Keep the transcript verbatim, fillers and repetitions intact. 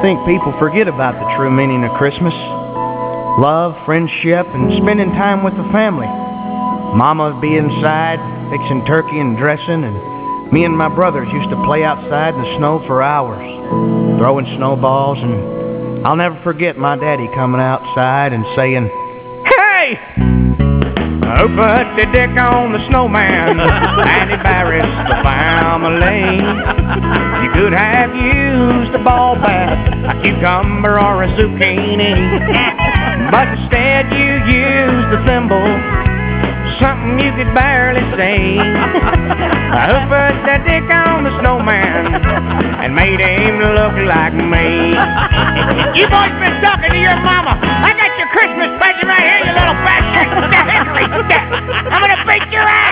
think people forget about the true meaning of Christmas. Love, friendship, and spending time with the family. Mama would be inside, fixing turkey and dressing, and me and my brothers used to play outside in the snow for hours, throwing snowballs, and I'll never forget my daddy coming outside and saying, "Hey! Who put the dick on the snowman and embarrassed the family? You could have used a ball bat, a cucumber, or a zucchini, but instead you used the thimble, something you could barely see. Who put the dick on the snowman and made him look like me?" You boys been talking to your mama. I got your Christmas present right here, you little bastard. I'm gonna beat your ass.